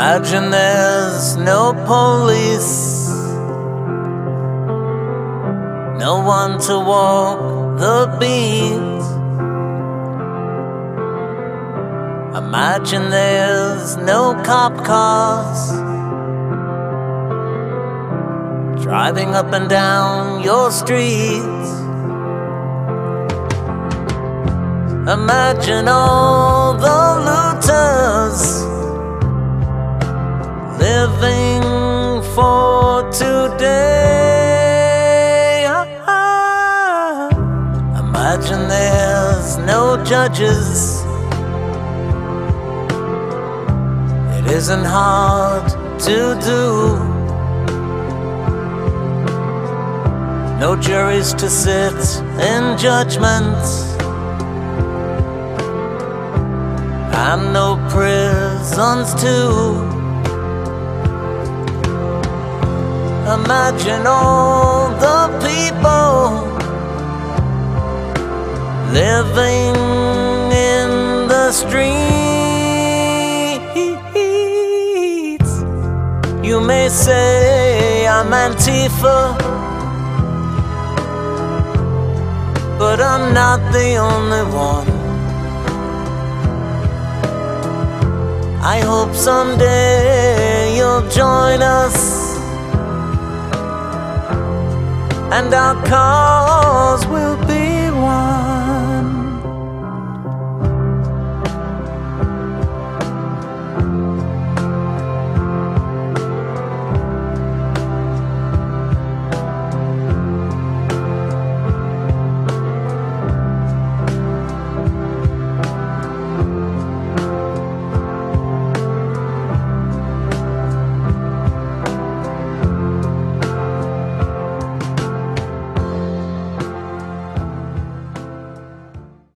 Imagine there's no police, no one to walk the beat. Imagine there's no cop cars driving up and down your streets. Imagine all the looters living for today. Imagine there's no judges. It isn't hard to do. No juries to sit in judgment, and no prisons too. Imagine all the people living in the streets. You may say I'm Antifa, but I'm not the only one. I hope someday you'll join us, and I'll call